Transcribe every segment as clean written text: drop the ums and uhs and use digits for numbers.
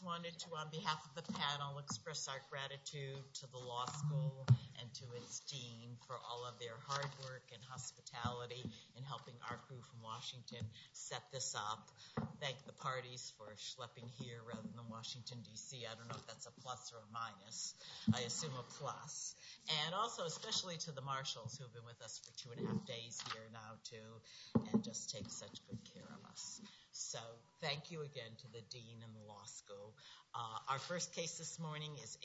wanted to, on behalf of the panel, express our gratitude to the law school and to its dean for all of their hard work and hospitality in helping our crew from Washington set this up. Thank the parties for schlepping here rather than Washington, D.C. I don't know if that's a plus or a minus. I assume a plus. And also especially to the marshals who have been with us for 2.5 days here now too, and just take such good care of us. So thank you again to the dean and the law school. Our first case this morning is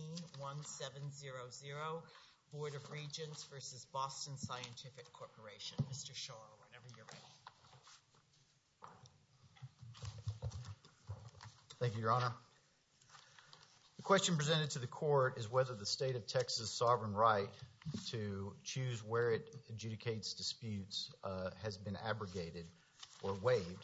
18-1700, Board of Regents versus Boston Scientific Corporation. Mr. Shaw, whenever you're ready. Thank you, Your Honor. The question presented to the court is whether the state of Texas' sovereign right to choose where it adjudicates disputes has been abrogated or waived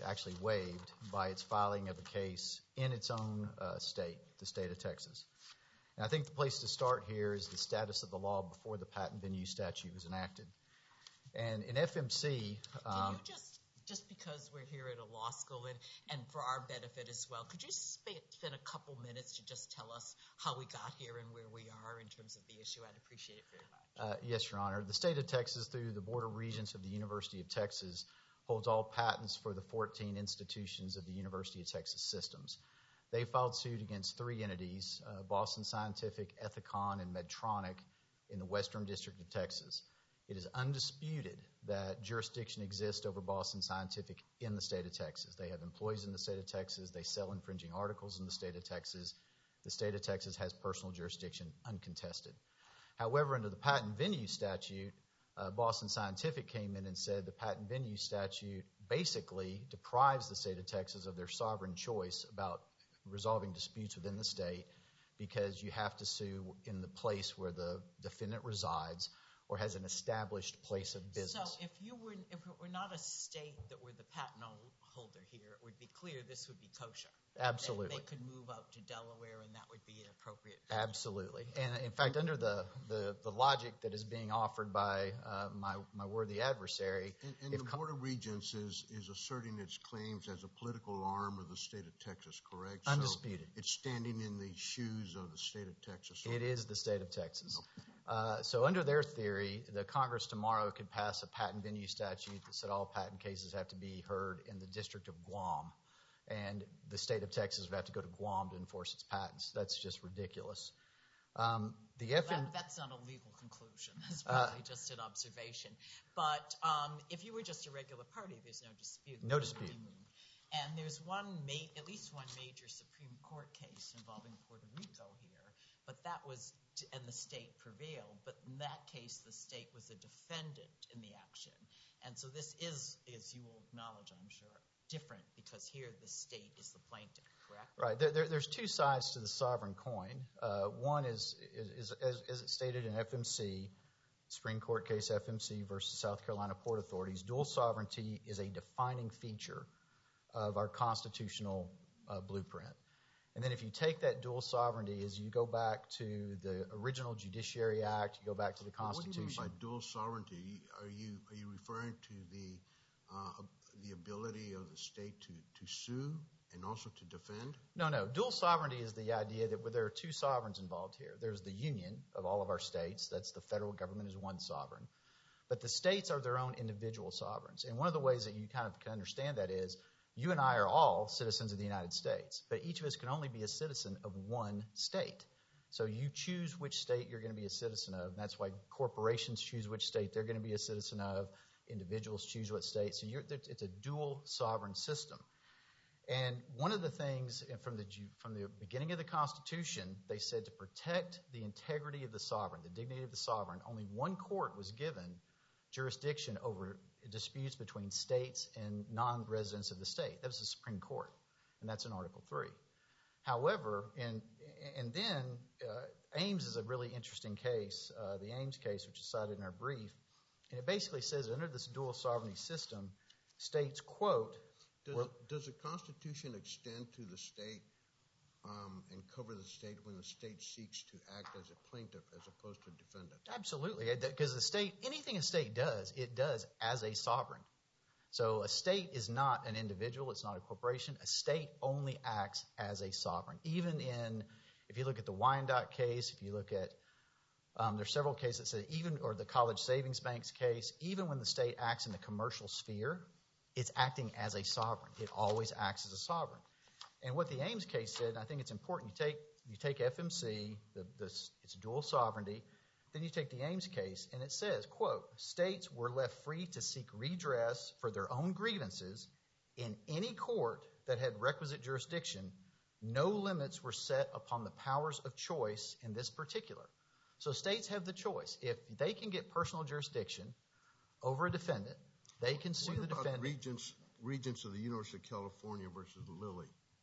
by its filing of a case in its own state, the state of Texas. And I think the place to start here is the status of the law before the patent venue statute was enacted. And in FMC... Can you just because we're here at a law school and for our benefit as well, could you spend a couple minutes to just tell us how we got here and where we are in terms of the issue? I'd appreciate it very much. Yes, Your Honor. The state of Texas, through the Board of Regents of the University of Texas, holds all patents for the 14 institutions of the University of Texas systems. They filed suit against 3 entities, Boston Scientific, Ethicon, and Medtronic in the Western District of Texas. It is undisputed that jurisdiction exists over Boston Scientific in the state of Texas. They have employees in the state of Texas. They sell infringing articles in the state of Texas. The state of Texas has personal jurisdiction uncontested. However, under the patent venue statute, Boston Scientific came in and said the patent venue statute basically deprives the state of Texas of their sovereign choice about resolving disputes within the state because you have to sue in the place where the defendant resides or has an established place of business. So if it were not a state that were the patent holder here, it would be clear this would be kosher. Absolutely. They could move out to Delaware and that would be an appropriate venue. Absolutely. And in fact, under the logic that is being offered by my worthy adversary... And the Board of Regents is asserting its claims as a political arm of the state of Texas, correct? Undisputed. So it's standing in the shoes of the state of Texas. It is the state of Texas. So under their theory, the Congress tomorrow could pass a patent venue statute that said all patent cases have to be heard in the District of Guam. And the state of Texas would have to go to Guam to enforce its patents. That's just ridiculous. That's not a legal conclusion. That's probably just an observation. But if you were just a regular party, there's no dispute. No dispute. And there's at least one major Supreme Court case involving Puerto Rico here. But that was, and the state prevailed. But in that case, the state was a defendant in the action. And so this is, as you will acknowledge, I'm sure, different because here the state is the plaintiff, correct? Right. There's 2 sides to the sovereign coin. One is as it stated in FMC, Supreme Court case FMC versus South Carolina Port Authorities, dual sovereignty is a defining feature of our constitutional blueprint. And then if you take that dual sovereignty as you go back to the original Judiciary Act, you go back to the Constitution. What do you mean by dual sovereignty? Are you referring to the ability of the state to sue and also to defend? No. Dual sovereignty is the idea that there are 2 sovereigns involved here. There's the union of all of our states. That's the federal government is one sovereign. But the states are their own individual sovereigns. And one of the ways that you kind of can understand that is you and I are all citizens of the United States, but each of us can only be a citizen of one state. So you choose which state you're going to be a citizen of. And that's why corporations choose which state they're going to be a citizen of. Individuals choose what state. So it's a dual sovereign system. And one of the things from the beginning of the Constitution, they said to protect the integrity of the sovereign, the dignity of the sovereign, only one court was given jurisdiction over disputes between states and non-residents of the state. That was the Supreme Court, and that's in Article 3. However, and then Ames is a really interesting case, the Ames case, which is cited in our brief, and it basically says that under this dual sovereignty system, states, quote... Does the Constitution extend to the state and cover the state when the state seeks to act as a plaintiff as opposed to defendant? Absolutely, because the state, anything a state does, it does as a sovereign. So a state is not an individual. It's not a corporation. A state only acts as a sovereign. Even if you look at the Wyandotte case, if you look at, there's several cases that say or the College Savings Bank's case, even when the state acts in the commercial sphere, it's acting as a sovereign. It always acts as a sovereign. And what the Ames case said, and I think it's important, you take FMC, it's dual sovereignty, then you take the Ames case, and it says, quote, states were left free to seek redress for their own grievances in any court that had requisite jurisdiction. No limits were set upon the powers of choice in this particular. So states have the choice. If they can get personal jurisdiction over a defendant, they can sue the defendant. What about Regents of the University of California versus Lilly?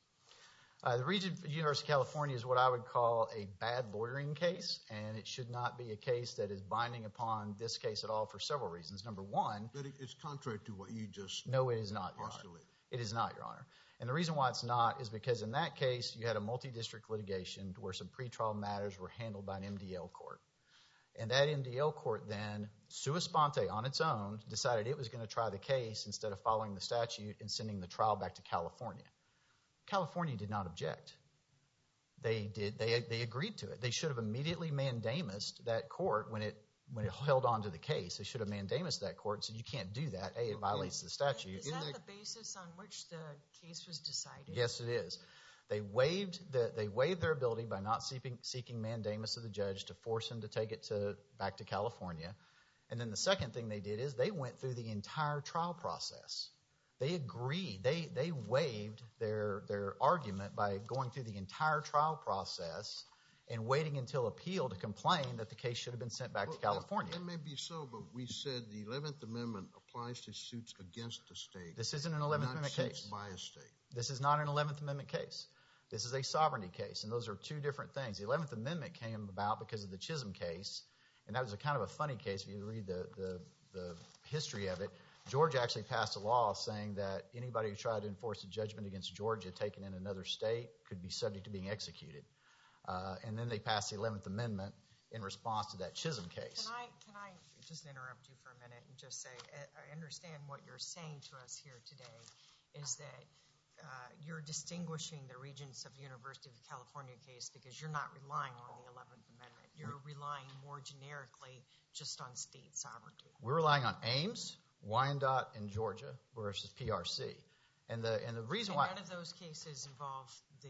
The Regent of the University of California is what I would call a bad lawyering case, and it should not be a case that is binding upon this case at all for several reasons. Number one— But it's contrary to what you just No, it is not, Your Honor. postulated. It is not, Your Honor. And the reason why it's not is because in that case, you had a multi-district litigation where some pretrial matters were handled by an MDL court. And that MDL court then, sua sponte, on its own, decided it was going to try the case instead of following the statute and sending the trial back to California. California did not object. They agreed to it. They should have immediately mandamused that court when it held on to the case. They should have mandamused that court and said, you can't do that. A, it violates the statute. Is that the basis on which the case was decided? Yes, it is. They waived their ability by not seeking mandamus of the judge to force him to take it back to California. And then the second thing they did is they went through the entire trial process. They agreed. They waived their argument by going through the entire trial process and waiting until appeal to complain that the case should have been sent back to California. That may be so, but we said the 11th Amendment applies to suits against the state. This isn't an 11th Amendment case. Not suits by a state. This is not an 11th Amendment case. This is a sovereignty case, and those are two different things. The 11th Amendment came about because of the Chisholm case, and that was a kind of a funny case if you read the history of it. Georgia actually passed a law saying that anybody who tried to enforce a judgment against Georgia taken in another state could be subject to being executed. And then they passed the 11th Amendment in response to that Chisholm case. Can I just interrupt you for a minute and just say, I understand what you're saying to us here today is that you're distinguishing the Regents of the University of California case because you're not relying on the 11th Amendment. You're relying more generically just on state sovereignty. We're relying on Ames, Wyandotte, and Georgia versus PRC. And the reason why— None of those cases involve the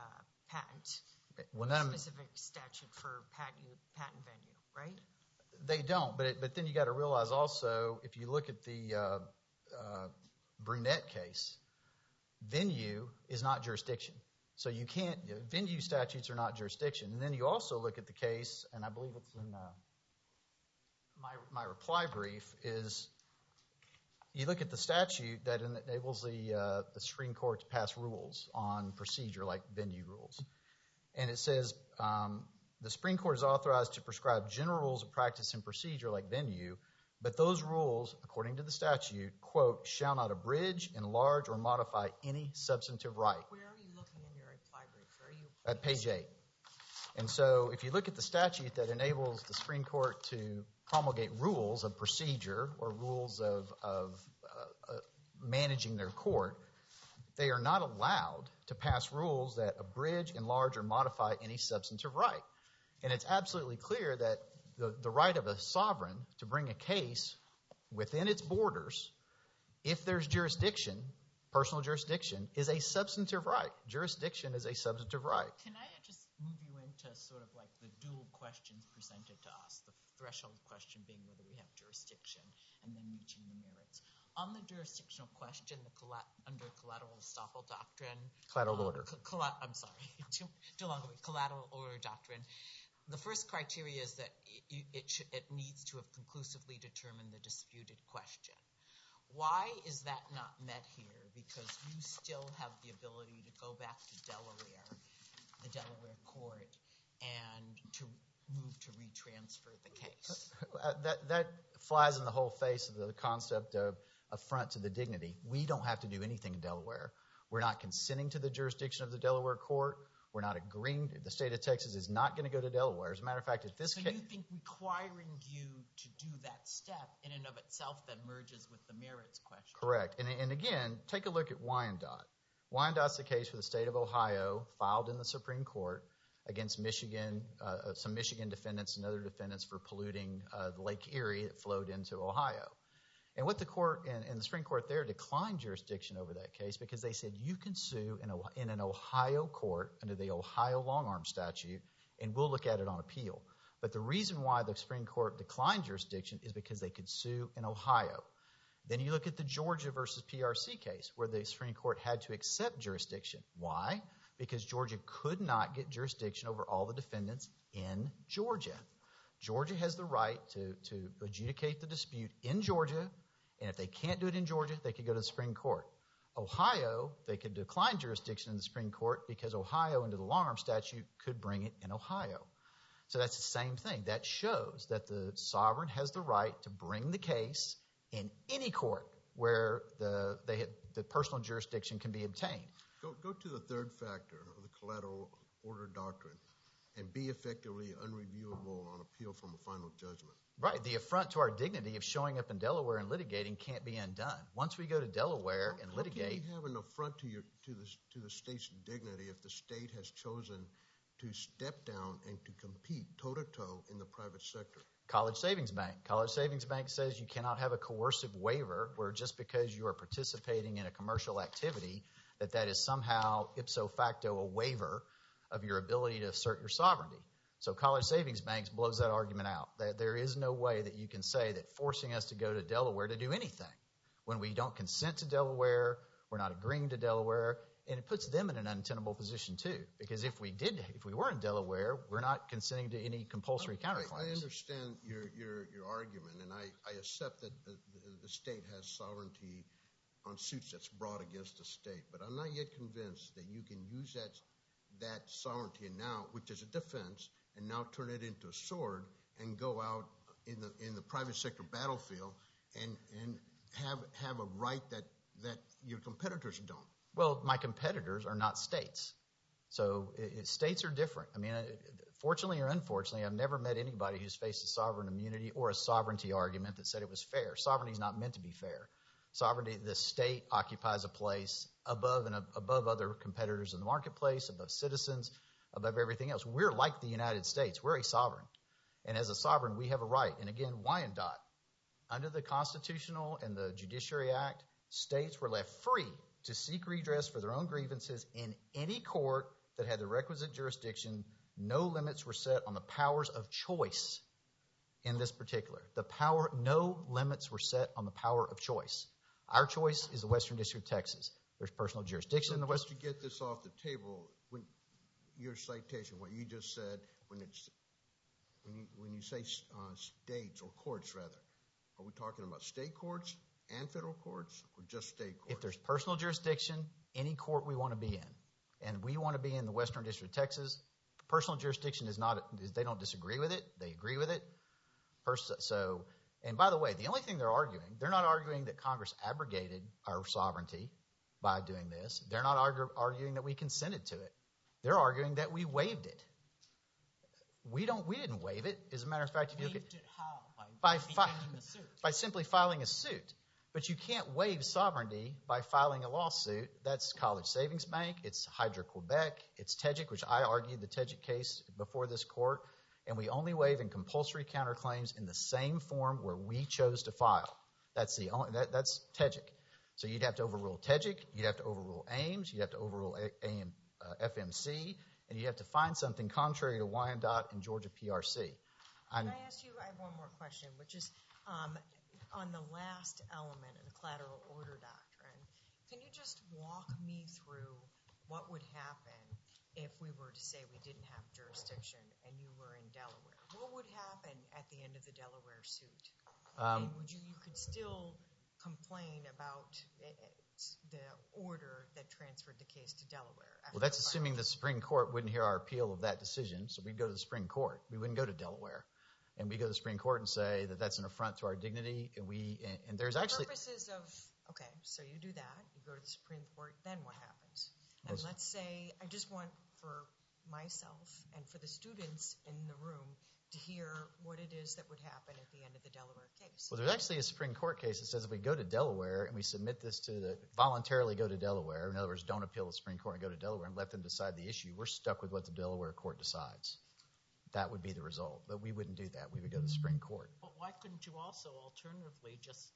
patent, specific statute for patent venue, right? They don't, but then you got to realize also, if you look at the Brunette case, venue is not jurisdiction. So you can't— venue statutes are not jurisdiction. And then you also look at the case, and I believe it's in my reply brief, is you look at the statute that enables the Supreme Court to pass rules on procedure like venue rules. And it says the Supreme Court is authorized to prescribe general rules of practice and procedure like venue, but those rules, according to the statute, quote, shall not abridge, enlarge, or modify any substantive right. Where are you looking in your reply brief? Where are you? At page 8. And so if you look at the statute that enables the Supreme Court to promulgate rules of procedure or rules of managing their court, they are not allowed to pass rules that abridge, enlarge, or modify any substantive right. And it's absolutely clear that the right of a sovereign to bring a case within its borders, if there's jurisdiction, personal jurisdiction, is a substantive right. Jurisdiction is a substantive right. Can I just move you into sort of like the dual questions presented to us, the threshold question being whether we have jurisdiction and then reaching the merits. On the jurisdictional question, under collateral estoppel doctrine— Collateral order. I'm sorry, too long ago. Collateral order doctrine. The first criteria is that it needs to have conclusively determined the disputed question. Why is that not met here? Because you still have the ability to go back to Delaware, the Delaware court, and to move to retransfer the case. That flies in the whole face of the concept of affront to the dignity. We don't have to do anything in Delaware. We're not consenting to the jurisdiction of the Delaware court. We're not agreeing. The state of Texas is not going to go to Delaware. As a matter of fact, if this So case... you think requiring you to do that step in and of itself then merges with the merits question? Correct. And again, take a look at Wyandotte. Wyandott's the case where the state of Ohio filed in the Supreme Court against Michigan, some Michigan defendants and other defendants for polluting the Lake Erie that flowed into Ohio. And what the court and the Supreme Court there declined jurisdiction over that case because they said you can sue in an Ohio court under the Ohio long-arm statute, and we'll look at it on appeal. But the reason why the Supreme Court declined jurisdiction is because they could sue in Ohio. Then you look at the Georgia versus PRC case where the Supreme Court had to accept jurisdiction. Why? Because Georgia could not get jurisdiction over all the defendants in Georgia. Georgia has the right to adjudicate the dispute in Georgia, and if they can't do it in Georgia, they could go to the Supreme Court. Ohio, they could decline jurisdiction in the Supreme Court because Ohio, under the long-arm statute, could bring it in Ohio. So that's the same thing. That shows that the sovereign has the right to bring the case in any court where the personal jurisdiction can be obtained. Go to the third factor of the collateral order doctrine and be effectively unreviewable on appeal from a final judgment. Right. The affront to our dignity of showing up in Delaware and litigating can't be undone. Once we go to Delaware and litigate... How can you have an affront to the state's dignity if the state has chosen to step down and to compete toe-to-toe in the private sector? College Savings Bank. College Savings Bank says you cannot have a coercive waiver where just because you are participating in a commercial activity that is somehow ipso facto a waiver of your ability to assert your sovereignty. So College Savings Bank blows that argument out. There is no way that you can say that forcing us to go to Delaware to do anything when we don't consent to Delaware, we're not agreeing to Delaware, and it puts them in an untenable position too. Because if we were in Delaware, we're not consenting to any compulsory counterclaims. I understand your argument, and I accept that the state has sovereignty on suits that's brought against the state. But I'm not yet convinced that you can use that sovereignty now, which is a defense, and now turn it into a sword and go out in the private sector battlefield and have a right that your competitors don't. Well, my competitors are not states. So states are different. I mean, fortunately or unfortunately, I've never met anybody who's faced a sovereign immunity or a sovereignty argument that said it was fair. Sovereignty is not meant to be fair. Sovereignty, the state occupies a place above other competitors in the marketplace, above citizens, above everything else. We're like the United States. We're a sovereign. And as a sovereign, we have a right. And again, Wyandotte, under the Constitutional and the Judiciary Act, states were left free to seek redress for their own grievances in any court that had the requisite jurisdiction. No limits were set on the powers of choice in this particular. No limits were set on the power of choice. Our choice is the Western District of Texas. There's personal jurisdiction in the Western. Just to get this off the table, when your citation, what you just said, when you say states or courts, rather, are we talking about state courts and federal courts, or just state courts? If there's personal jurisdiction, any court we want to be in, and we want to be in the Western District of Texas. Personal jurisdiction is not. They don't disagree with it. They agree with it. And by the way, the only thing they're not arguing that Congress abrogated our sovereignty by doing this. They're not arguing that we consented to it. They're arguing that we waived it. We didn't waive it. As a matter of fact, if you look at Waived it how? by simply filing a suit. But you can't waive sovereignty by filing a lawsuit. That's College Savings Bank. It's Hydro-Quebec. It's TEJIC, which I argued the TEJIC case before this court. And we only waive in compulsory counterclaims in the same form where we chose to file. That's TEJIC. So you'd have to overrule TEJIC. You'd have to overrule Ames. You'd have to overrule FMC. And you'd have to find something contrary to Wyandotte and Georgia PRC. Can I ask you, I have one more question, which is on the last element of the collateral order doctrine, can you just walk me through what would happen if we were to say we didn't have jurisdiction and you were in Delaware? What would happen at the end of the Delaware suit? And you could still complain about the order that transferred the case to Delaware? Well, that's assuming the Supreme Court wouldn't hear our appeal of that decision, so we'd go to the Supreme Court. We wouldn't go to Delaware. And we go to the Supreme Court and say that that's an affront to our dignity. And there's actually... Purposes of, okay, so you do that. You go to the Supreme Court. Then what happens? And let's say, I just want for myself and for the students in the room to hear what it is that would happen at the end of the Delaware case. Well, there's actually a Supreme Court case that says if we go to Delaware and we submit this voluntarily go to Delaware, in other words, don't appeal the Supreme Court and go to Delaware and let them decide the issue, we're stuck with what the Delaware court decides. That would be the result. But we wouldn't do that. We would go to the Supreme Court. But why couldn't you also alternatively just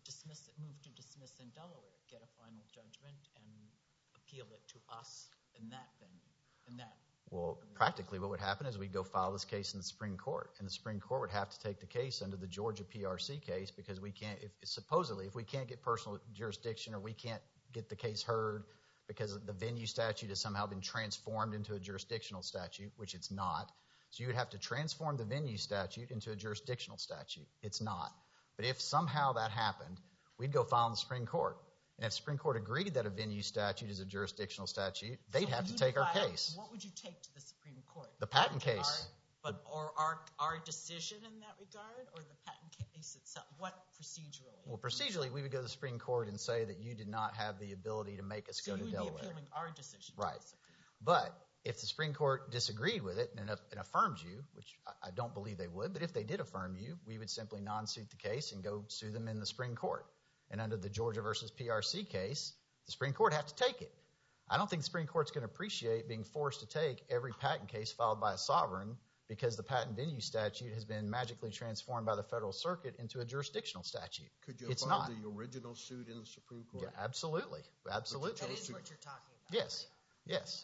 move to dismiss in Delaware, get a final judgment, and appeal it to us in that venue? Well, practically what would happen is we'd go file this case in the Supreme Court, and the Supreme Court would have to take the case under the Georgia PRC case because we can't, if we can't get personal jurisdiction or we can't get the case heard because the venue statute has somehow been transformed into a jurisdictional statute, which it's not. So you would have to transform the venue statute into a jurisdictional statute. It's not. But if somehow that happened, we'd go file in the Supreme Court. And if the Supreme Court agreed that a venue statute is a jurisdictional statute, they'd have to take our case. What would you take to the Supreme Court? The patent case. Or our decision in that regard, or the patent case itself? What procedurally? Well, procedurally, we would go to the Supreme Court and say that you did not have the ability to make us go to Delaware. So you would be appealing our decision to the Supreme Court. But if the Supreme Court disagreed with it and affirmed you, which I don't believe they would, but if they did affirm you, we would simply non-suit the case and go sue them in the Supreme Court. And under the Georgia versus PRC case, the Supreme Court have to take it. I don't think the Supreme Court's going to appreciate being forced to take every patent case filed by a sovereign because the patent venue statute has been magically transformed by the Federal Circuit into a jurisdictional statute. Could you have filed the original suit in the Supreme Court? Yeah, absolutely. Absolutely. That is what you're talking about. Yes. Yes.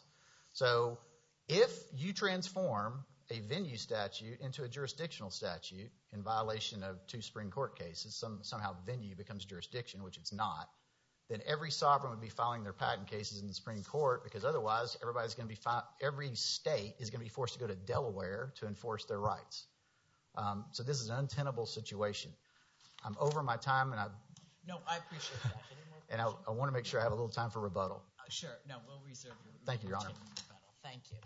So if you transform a venue statute into a jurisdictional statute in violation of two Supreme Court cases, somehow venue becomes jurisdiction, which it's not, then every sovereign would be filing their patent cases in the Supreme Court because otherwise every state is going to be forced to go to Delaware to enforce their rights. So this is an untenable situation. I'm over my time, and No, I appreciate that. and I want to make sure I have a little time for rebuttal. Sure. No, we'll reserve your Thank you, Your Honor. rebuttal. Thank you.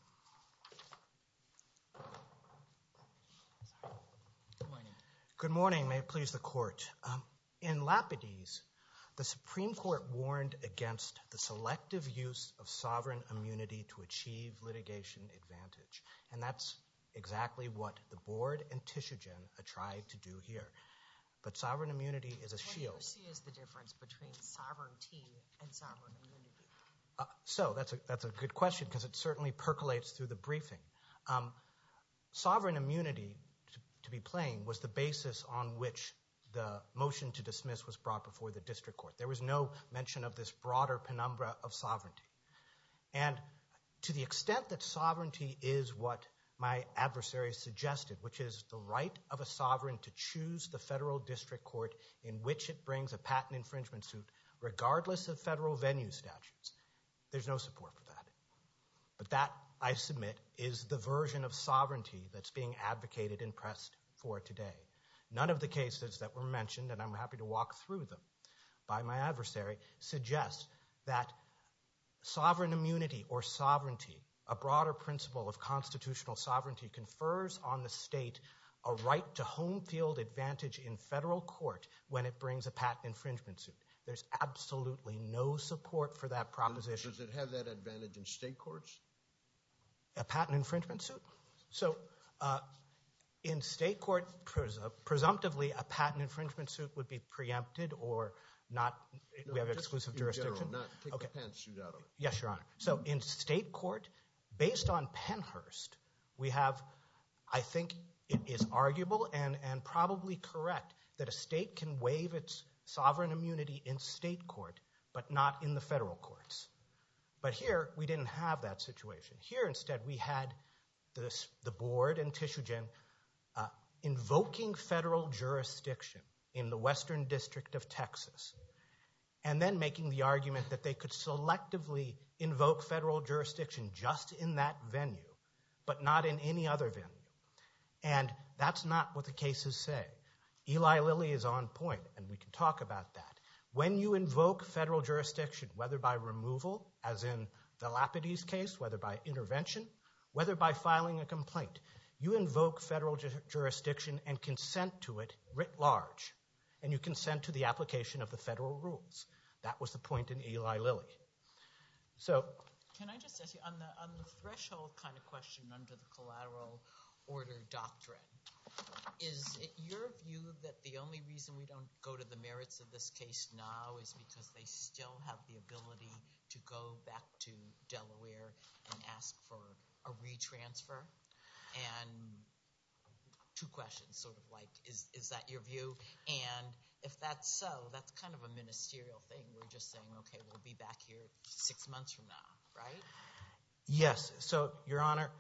Good morning. Good morning. May it please the Court. In Lapides, the Supreme Court warned against the selective use of sovereign immunity to achieve litigation advantage. And that's exactly what the Board and Tishugen tried to do here. But sovereign immunity is a shield. What do you see as the difference between sovereignty and sovereign immunity? So that's a good question because it certainly percolates through the briefing. Sovereign immunity, to be plain, was the basis on which the motion to dismiss was brought before the district court. There was no mention of this broader penumbra of sovereignty. And to the extent that sovereignty is what my adversary suggested, which is the right of a sovereign to choose the federal district court in which it brings a patent infringement suit, regardless of federal venue statutes, there's no support for that. But that, I submit, is the version of sovereignty that's being advocated and pressed for today. None of the cases that were mentioned, and I'm happy to walk through them, by my adversary, suggest that sovereign immunity or sovereignty, a broader principle of constitutional sovereignty, confers on the state a right to home field advantage in federal court when it brings a patent infringement suit. There's absolutely no support for that proposition. Does it have that advantage in state courts? A patent infringement suit? So in state court, presumptively, a patent infringement suit would be preempted or not. No, we have exclusive jurisdiction. General, not take the patent suit out of it. Yes, Your Honor. So in state court, based on Pennhurst, we have, I think it is arguable and probably correct that a state can waive its sovereign immunity in state court, but not in the federal courts. But here, we didn't have that situation. Here, instead, we had the board and Tishugen invoking federal jurisdiction in the Western District of Texas, and then making the argument that they could selectively invoke federal jurisdiction just in that venue, but not in any other venue. And that's not what the cases say. Eli Lilly is on point, and we can talk about that. When you invoke federal jurisdiction, whether by removal, as in the Lapides case, whether by intervention, whether by filing a complaint, you invoke federal jurisdiction and consent to it writ large, and you consent to the application of the federal rules. That was the point in Eli Lilly. So Can I just ask you, on the threshold kind of question under the collateral order doctrine, is it your view that the only reason we don't go to the merits of this case now is because they still have the ability to go back to Delaware and ask for a retransfer? And two questions, sort of like, is that your view? And if that's so, that's kind of a ministerial thing. We're just saying, okay, we'll be back here 6 months from now, right? Yes. So, Your Honor,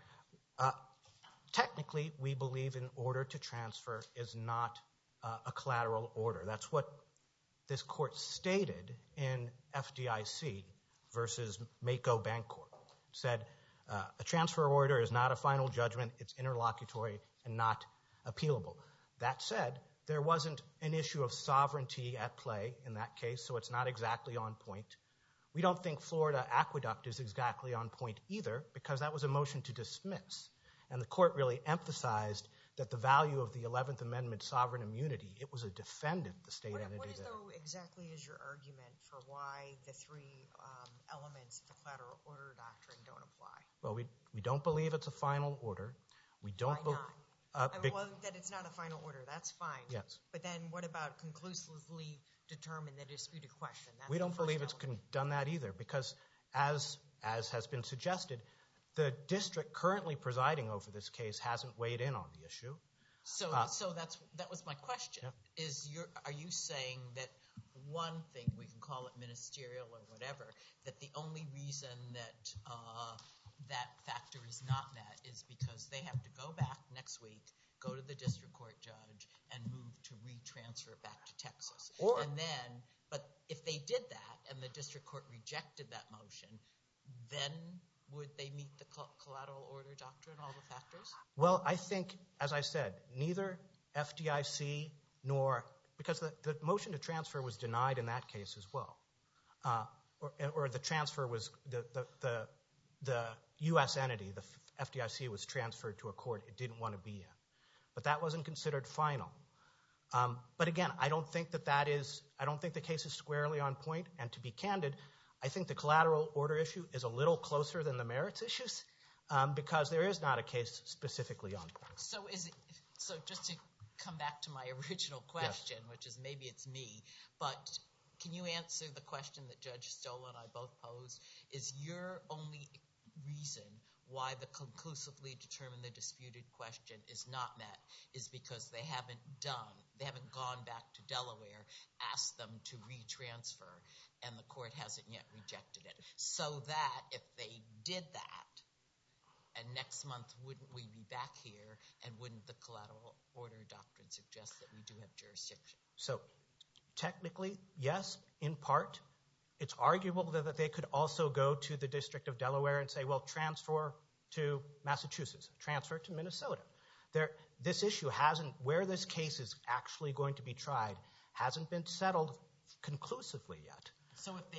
technically, we believe an order to transfer is not a collateral order. That's what this court stated in FDIC versus Mako Bancorp. It said a transfer order is not a final judgment. It's interlocutory and not appealable. That said, there wasn't an issue of sovereignty at play in that case, so it's not exactly on point. We don't think Florida Aqueduct is exactly on point either, because that was a motion to dismiss. And the court really emphasized that the value of the 11th Amendment sovereign immunity, it was a defendant, the state entity. What exactly is your argument for why the three elements of the collateral order doctrine don't apply? Well, we don't believe it's a final order. We don't. Why not? Well, that it's not a final order, that's fine. Yes. But then what about conclusively determine the disputed question? We don't believe it's done that either, because as has been suggested, the district currently presiding over this case hasn't weighed in on the issue. So that was my question. Yeah. Are you saying that one thing, we can call it ministerial or whatever, that the only reason that that factor is not met is because they have to go back next week, go to the district court judge, and move to retransfer it back to Texas? But if they did that and the district court rejected that motion, then would they meet the collateral order doctrine, all the factors? Well, I think, as I said, neither FDIC nor – because the motion to transfer was denied in that case as well. Or the transfer was the U.S. entity, the FDIC, was transferred to a court it didn't want to be in. But that wasn't considered final. But again, I don't think the case is squarely on point. And to be candid, I think the collateral order issue is a little closer than the merits issues, because there is not a case specifically on point. So just to come back to my original question, yes, which is maybe it's me, but can you answer the question that Judge Stoll and I both posed? Is your only reason why the conclusively determined the disputed question is not met is because they haven't gone back to Delaware, asked them to retransfer, and the court hasn't yet rejected it? So that if they did that, and next month wouldn't we be back here, and wouldn't the collateral order doctrine suggest that we do have jurisdiction? So technically, yes, in part. It's arguable that they could also go to the District of Delaware and say, well, transfer to Massachusetts, transfer to Minnesota. This issue hasn't, where this case is actually going to be tried, hasn't been settled conclusively yet. So if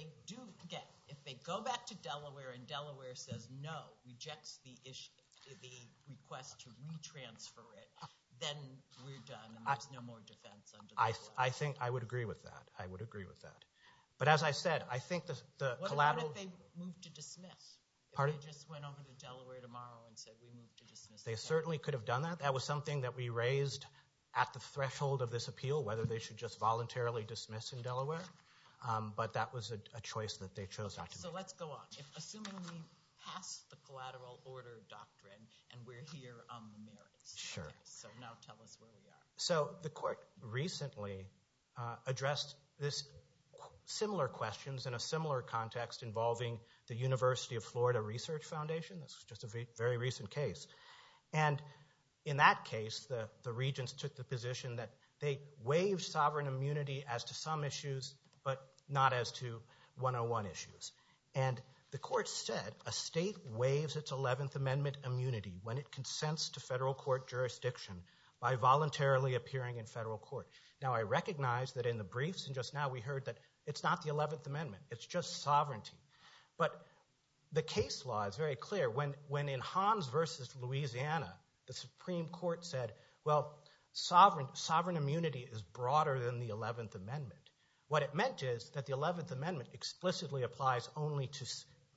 they go back to Delaware and Delaware says no, rejects the request to retransfer it, then we're done and there's no more defense under the law. I think I would agree with that. I would agree with that. But as I said, I think the collateral... What about if they moved to dismiss? Pardon? If they just went over to Delaware tomorrow and said we moved to dismiss? They certainly could have done that. That was something that we raised at the threshold of this appeal, whether they should just voluntarily dismiss in Delaware. But that was a choice that they chose not to make. So let's go on. Assuming we pass the collateral order doctrine and we're here on the merits. Sure. Okay, so now tell us where we are. So the court recently addressed this similar questions in a similar context involving the University of Florida Research Foundation. This was just a very recent case. And in that case, the regents took the position that they waived sovereign immunity as to some issues, but not as to 101 issues. And the court said a state waives its 11th Amendment immunity when it consents to federal court jurisdiction by voluntarily appearing in federal court. Now, I recognize that in the briefs and just now we heard that it's not the 11th Amendment. It's just sovereignty. But the case law is very clear. When in Hans versus Louisiana, the Supreme Court said, well, sovereign immunity is broader than the 11th Amendment. What it meant is that the 11th Amendment explicitly applies only to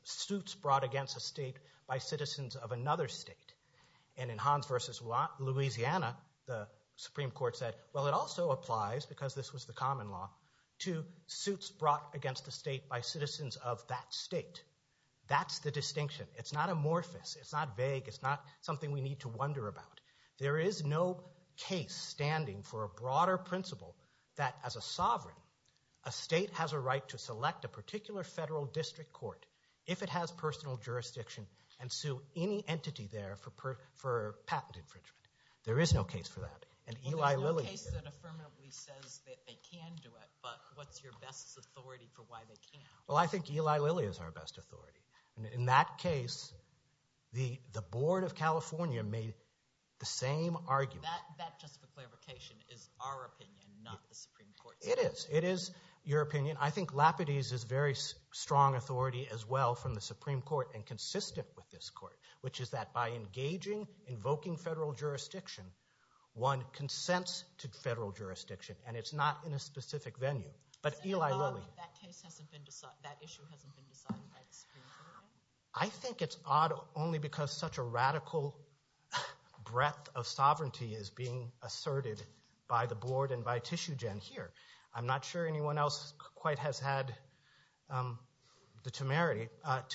suits brought against a state by citizens of another state. And in Hans versus Louisiana, the Supreme Court said, well, it also applies, because this was the common law, to suits brought against the state by citizens of that state. That's the distinction. It's not amorphous. It's not vague. It's not something we need to wonder about. There is no case standing for a broader principle that as a sovereign, a state has a right to select a particular federal district court if it has personal jurisdiction and sue any entity there for patent infringement. There is no case for that. And Eli Lilly... There's no case that affirmatively says that they can do it, but what's your best authority for why they can't? Well, I think Eli Lilly is our best authority. And in that case, the Board of California made the same argument. That, just for clarification, is our opinion, not the Supreme Court's. It is. It is your opinion. I think Lapidus is very strong authority as well from the Supreme Court and consistent with this court, which is that by invoking federal jurisdiction, one consents to federal jurisdiction, and it's not in a specific venue. But Eli Lilly... That case hasn't been decided, that issue hasn't been decided by the Supreme Court yet? I think it's odd only because such a radical breadth of sovereignty is being asserted by the board and by TissueGen here. I'm not sure anyone else quite has had the temerity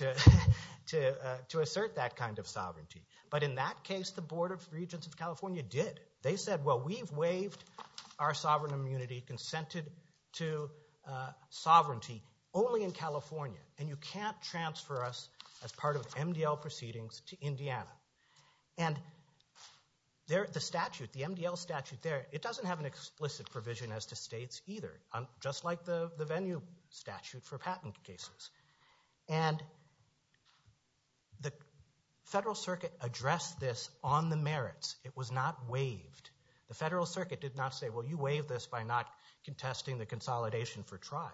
to assert that kind of sovereignty. But in that case, the Board of Regents of California did. They said, well, we've waived our sovereign immunity, consented to sovereignty only in California, and you can't transfer us as part of MDL proceedings to Indiana. And the statute, the MDL statute there, it doesn't have an explicit provision as to states either, just like the venue statute for patent cases. And the Federal Circuit addressed this on the merits. It was not waived. The Federal Circuit did not say, well, you waived this by not contesting the consolidation for trial.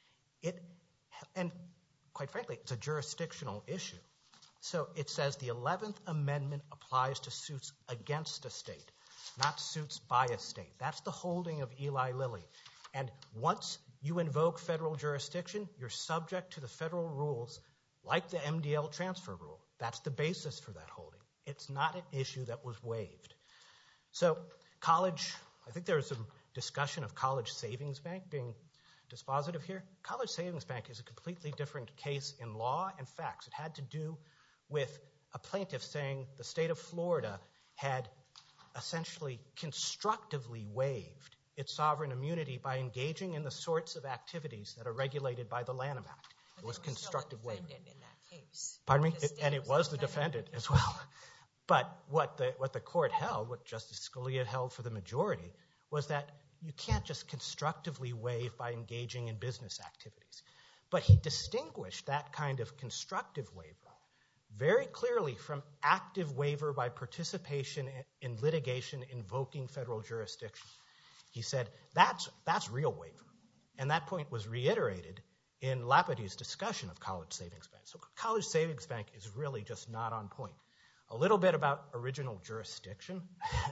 And quite frankly, it's a jurisdictional issue. So it says the 11th Amendment applies to suits against a state, not suits by a state. That's the holding of Eli Lilly. And once you invoke federal jurisdiction, you're subject to the federal rules like the MDL transfer rule. That's the basis for that holding. It's not an issue that was waived. So college, I think there was some discussion of College Savings Bank being dispositive here. College Savings Bank is a completely different case in law and facts. It had to do with a plaintiff saying the state of Florida had essentially constructively waived its sovereign immunity by engaging in the sorts of activities that are regulated by the Lanham Act. It was constructive waiver. Defendant in that case. Pardon me? And it was the defendant as well. But what the court held, what Justice Scalia held for the majority, was that you can't just constructively waive by engaging in business activities. But he distinguished that kind of constructive waiver very clearly from active waiver by participation in litigation invoking federal jurisdiction. He said that's real waiver. And that point was reiterated in Lapidus's discussion of College Savings Bank. So College Savings Bank is really just not on point. A little bit about original jurisdiction.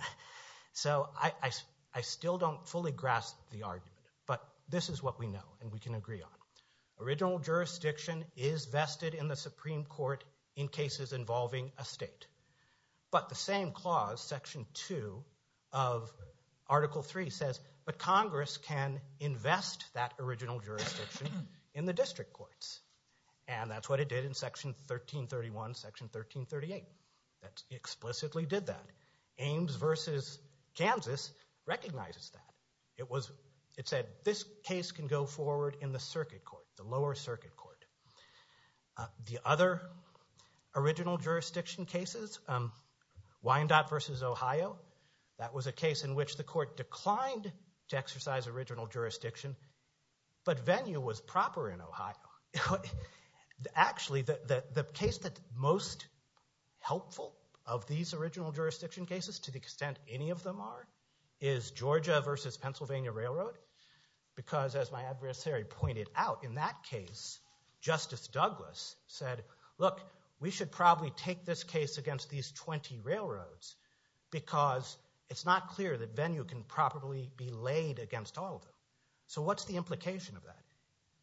So I still don't fully grasp the argument. But this is what we know and we can agree on. Original jurisdiction is vested in the Supreme Court in cases involving a state. But the same clause, Section 2 of Article 3 says, but Congress can invest that original jurisdiction in the district courts. And that's what it did in Section 1331, Section 1338. That explicitly did that. Ames versus Kansas recognizes that. It said this case can go forward in the circuit court, the lower circuit court. The other original jurisdiction cases, Wyandotte versus Ohio, that was a case in which the court declined to exercise original jurisdiction, but venue was proper in Ohio. Actually, the case that's most helpful of these original jurisdiction cases, to the extent any of them are, is Georgia versus Pennsylvania Railroad. Because as my adversary pointed out, in that case, Justice Douglas said, look, we should probably take this case against these 20 railroads because it's not clear that venue can properly be laid against all of them. So what's the implication of that?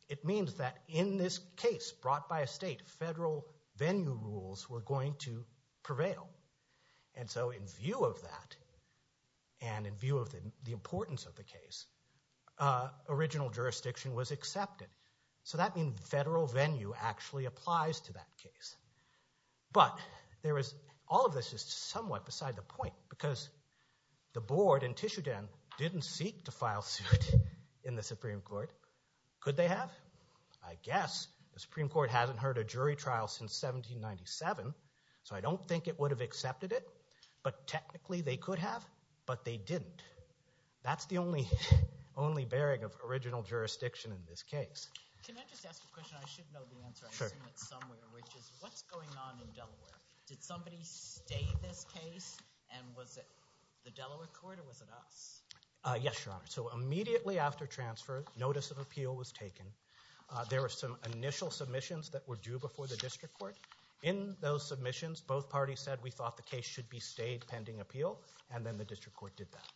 it means that in this case brought by a state, federal venue rules were going to prevail. And so in view of that, and in view of the importance of the case, original jurisdiction was accepted. So that means federal venue actually applies to that case. But all of this is somewhat beside the point, because the board in Tishuden didn't seek to file suit in the Supreme Court. Could they have? I guess. The Supreme Court hasn't heard a jury trial since 1797, so I don't think it would have accepted it. But technically they could have, but they didn't. That's the only bearing of original jurisdiction in this case. Can I just ask a question? I should know the answer. I Sure. assume it's somewhere, which is what's going on in Delaware? Did somebody stay this case, and was it the Delaware court or was it us? Yes, Your Honor. So immediately after transfer, notice of appeal was taken. There were some initial submissions that were due before the district court. In those submissions, both parties said we thought the case should be stayed pending appeal, and then the district court did that.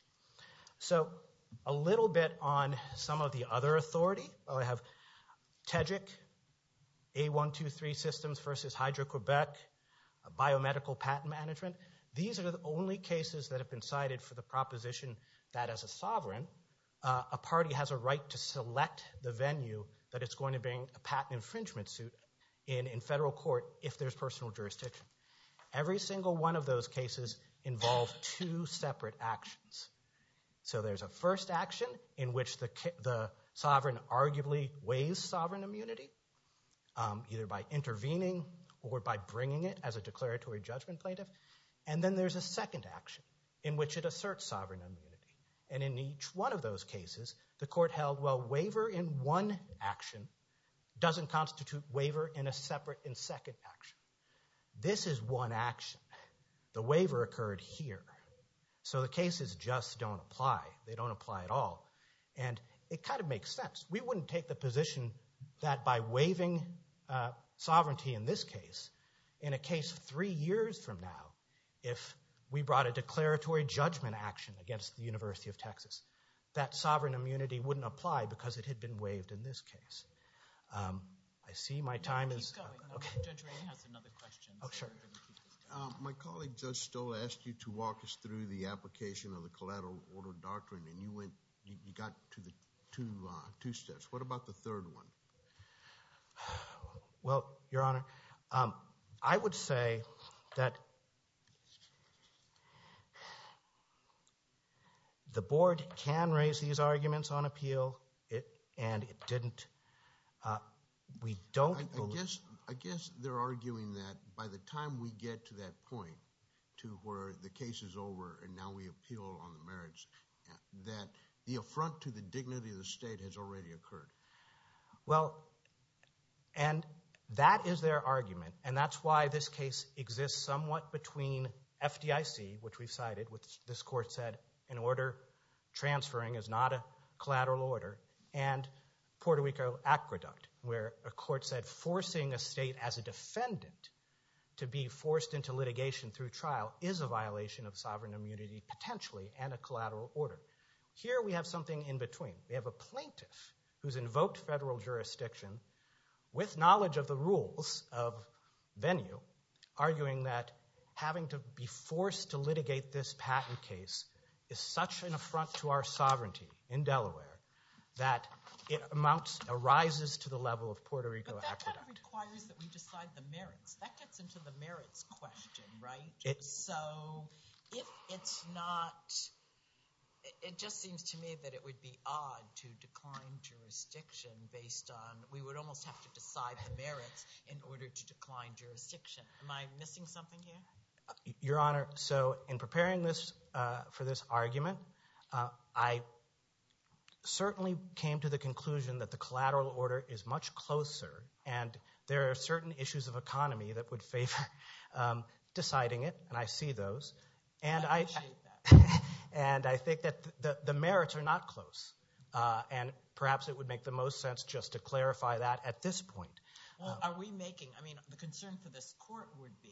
So a little bit on some of the other authority. I have TEGIC, A123 Systems versus Hydro-Quebec, biomedical patent management. These are the only cases that have been cited for the proposition that as a sovereign, a party has a right to select the venue that it's going to bring a patent infringement suit in federal court if there's personal jurisdiction. Every single one of those cases involve two separate actions. So there's a first action in which the sovereign arguably waives sovereign immunity, either by intervening or by bringing it as a declaratory judgment plaintiff. And then there's a second action in which it asserts sovereign immunity. And in each one of those cases, the court held, well, waiver in one action doesn't constitute waiver in a separate and second action. This is one action. The waiver occurred here. So the cases just don't apply. They don't apply at all. And it kind of makes sense. We wouldn't take the position that by waiving sovereignty in this case, in a case 3 years from now, if we brought a declaratory judgment action against the University of Texas, that sovereign immunity wouldn't apply because it had been waived in this case. I see my time is... Keep going. Okay. Judge Rainey has another question. Oh, sure. My colleague, Judge Stoll, asked you to walk us through the application of the collateral order doctrine, and you got to the two steps. What about the third one? Well, Your Honor, I would say that the board can raise these arguments on appeal, and it didn't. We don't... I guess they're arguing that by the time we get to that point, to where the case is over and now we appeal on the merits, that the affront to the dignity of the state has already occurred. Well, and that is their argument, and that's why this case exists somewhat between FDIC, which we've cited, which this court said an order transferring is not a collateral order, and Puerto Rico Aqueduct, where a court said forcing a state as a defendant to be forced into litigation through trial is a violation of sovereign immunity, potentially, and a collateral order. Here we have something in between. We have a plaintiff who's invoked federal jurisdiction with knowledge of the rules of venue, arguing that having to be forced to litigate this patent case is such an affront to our sovereignty in Delaware that it arises to the level of Puerto Rico Aqueduct. But that kind of requires that we decide the merits. That gets into the merits question, right? So if it's not... It just seems to me that it would be odd to decline jurisdiction based on... We would almost have to decide the merits in order to decline jurisdiction. Am I missing something here? Your Honor, so in preparing this for this argument, I certainly came to the conclusion that the collateral order is much closer, and there are certain issues of economy that would favor deciding it, and I see those. And I appreciate that. And I think that the merits are not close, and perhaps it would make the most sense just to clarify that at this point. Well, are we making... I mean, the concern for this court would be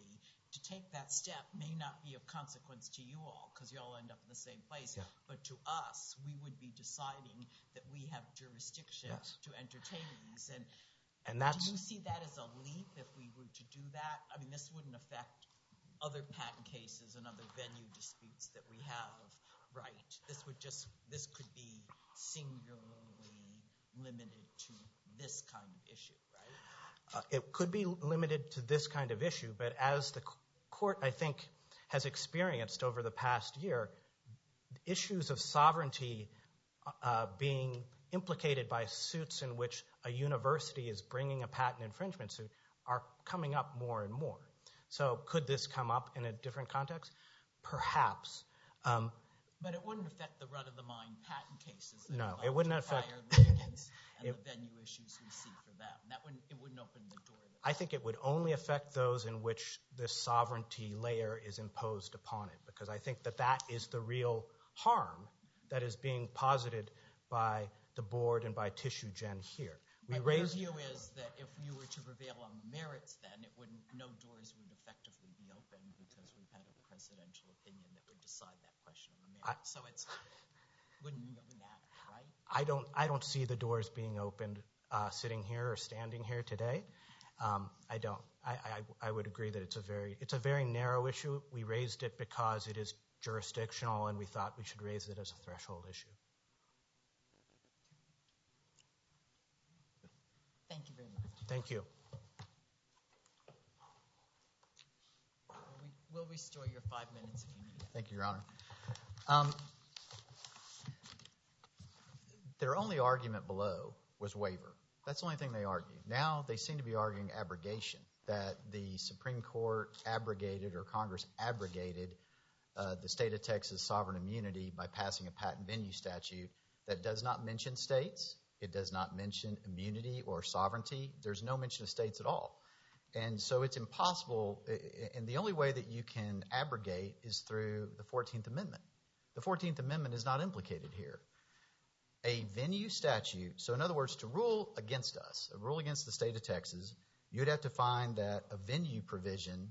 to take that step may not be of consequence to you all because you all end up in the same place. Yeah. But to us, we would be deciding that we have jurisdiction Yes. to entertain these. And that's do you see that as a leap if we were to do that? I mean, this wouldn't affect other patent cases and other venue disputes that we have, right? This could be singularly limited to this kind of issue, right? it could be limited to this kind of issue, but as the court, I think, has experienced over the past year, issues of sovereignty being implicated by suits in which a university is bringing a patent infringement suit are coming up more and more. So could this come up in a different context? Perhaps. But it wouldn't affect the run-of-the-mind patent cases. No, it wouldn't affect litigants and the venue issues we see for them. It wouldn't open the door. I think it would only affect those in which this sovereignty layer is imposed upon it, because I think that is the real harm that is being posited by the board and by TissueGen here. Your view is that if you were to prevail on the merits, then no doors would effectively be open because we've had a presidential opinion that would decide that question on the merits. So it wouldn't really matter, right? I don't see the doors being opened sitting here or standing here today. I don't. I would agree that it's a very narrow issue. We raised it because it is jurisdictional, and we thought we should raise it as a threshold issue. Thank you very much. Thank you. We'll restore your 5 minutes if you need it. Thank you, Your Honor. Their only argument below was waiver. That's the only thing they argued. Now they seem to be arguing abrogation, that the Supreme Court abrogated or Congress abrogated the state of Texas sovereign immunity by passing a patent venue statute that does not mention states. It does not mention immunity or sovereignty. There's no mention of states at all. And so it's impossible, and the only way that you can abrogate is through the 14th Amendment. The 14th Amendment is not implicated here. A venue statute, so in other words, to rule against us, a rule against the state of Texas, you'd have to find that a venue provision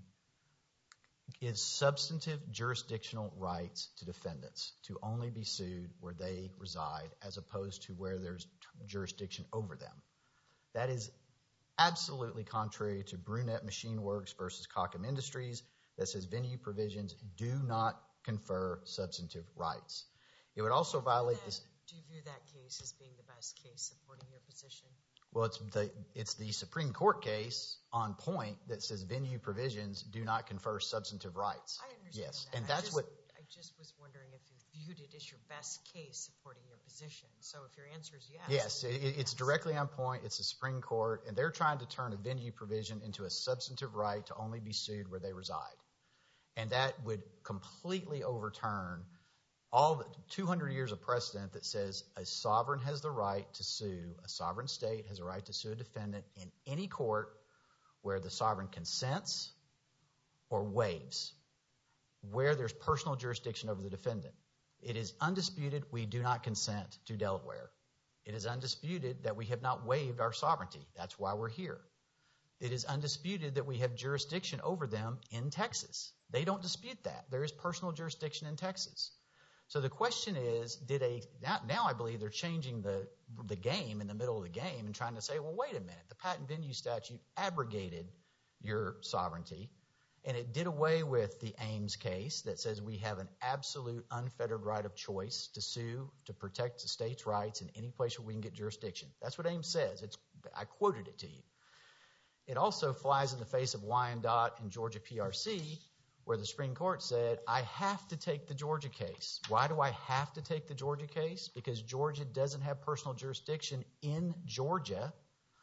gives substantive jurisdictional rights to defendants to only be sued where they reside as opposed to where there's jurisdiction over them. That is absolutely contrary to Brunette Machine Works versus Cockham Industries that says venue provisions do not confer substantive rights. It would also violate this. Do you view that case as being the best case supporting your position? Well, it's the Supreme Court case on point that says venue provisions do not confer substantive rights. I understand yes, that. and that's what. I just was wondering if you viewed it as your best case supporting your position. So if your answer is yes. Yes, it's directly on point. It's the Supreme Court, and they're trying to turn a venue provision into a substantive right to only be sued where they reside. And that would completely overturn all the 200 years of precedent that says a sovereign has the right to sue, a sovereign state has a right to sue a defendant in any court where the sovereign consents or waives, where there's personal jurisdiction over the defendant. It is undisputed we do not consent to Delaware. It is undisputed that we have not waived our sovereignty. That's why we're here. It is undisputed that we have jurisdiction over them in Texas. They don't dispute that. There is personal jurisdiction in Texas. So the question is, now I believe they're changing the game in the middle of the game and trying to say, well, wait a minute, the patent venue statute abrogated your sovereignty, and it did away with the Ames case that says we have an absolute unfettered right of choice to sue to protect the state's rights in any place where we can get jurisdiction. That's what Ames says. I quoted it to you. It also flies in the face of Wyandotte and Georgia PRC, where the Supreme Court said, I have to take the Georgia case. Why do I have to take the Georgia case? Because Georgia doesn't have personal jurisdiction in Georgia,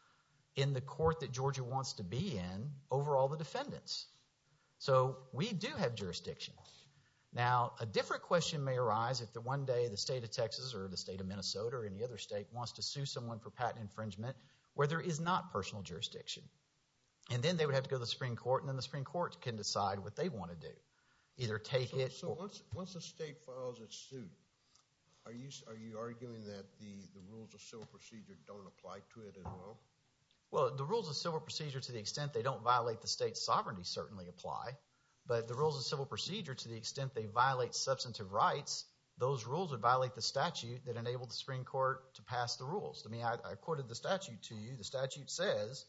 in the court that Georgia wants to be in, over all the defendants. So we do have jurisdiction. Now, a different question may arise if one day the state of Texas or the state of Minnesota or any other state wants to sue someone for patent infringement where there is not personal jurisdiction. And then they would have to go to the Supreme Court, and then the Supreme Court can decide what they want to do. Either take it. So once a state files its suit, are you arguing that the rules of civil procedure don't apply to it as well? Well, the rules of civil procedure, to the extent they don't violate the state's sovereignty, certainly apply. But the rules of civil procedure, to the extent they violate substantive rights, those rules would violate the statute that enabled the Supreme Court to pass the rules. I mean, I quoted the statute to you. The statute says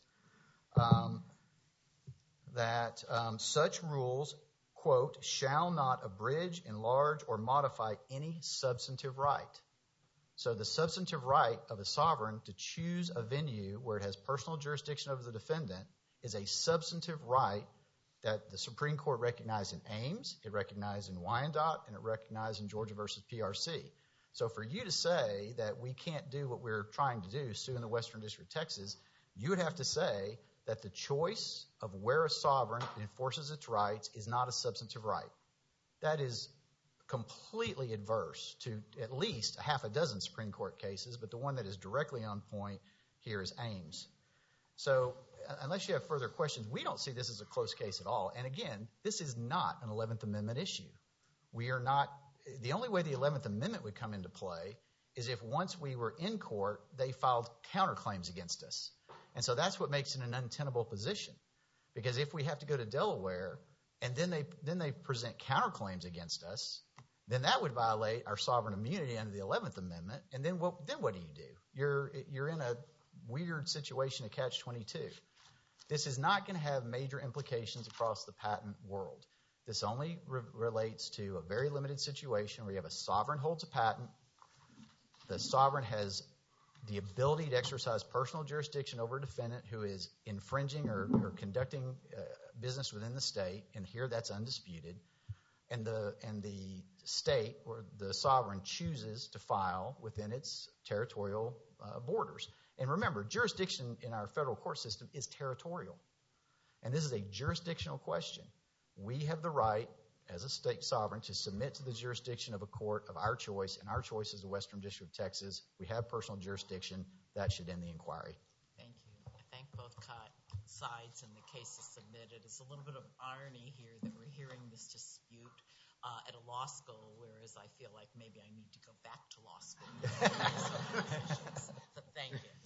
that such rules, quote, shall not abridge, enlarge, or modify any substantive right. So the substantive right of a sovereign to choose a venue where it has personal jurisdiction over the defendant is a substantive right that the Supreme Court recognized in Ames, it recognized in Wyandotte, and it recognized in Georgia versus PRC. So for you to say that we can't do what we're trying to do, sue in the Western District of Texas, you would have to say that the choice of where a sovereign enforces its rights is not a substantive right. That is completely adverse to at least a half a dozen Supreme Court cases, but the one that is directly on point here is Ames. So unless you have further questions, we don't see this as a close case at all. And again, this is not an 11th Amendment issue. We are not – the only way the 11th Amendment would come into play is if once we were in court, they filed counterclaims against us. And so that's what makes it an untenable position. Because if we have to go to Delaware and then they present counterclaims against us, then that would violate our sovereign immunity under the 11th Amendment. And then what do? You're in a weird situation to catch-22. This is not going to have major implications across the patent world. This only relates to a very limited situation where you have a sovereign holds a patent. The sovereign has the ability to exercise personal jurisdiction over a defendant who is infringing or conducting business within the state, and here that's undisputed. And the state or the sovereign chooses to file within its territorial borders. And remember, jurisdiction in our federal court system is territorial. And this is a jurisdictional question. We have the right as a state sovereign to submit to the jurisdiction of a court of our choice, and our choice is the Western District of Texas. We have personal jurisdiction. That should end the inquiry. Thank you. I thank both sides and the cases submitted. It's a little bit of irony here that we're hearing this dispute at a law school, whereas I feel like maybe I need to go back to law school. But thank you.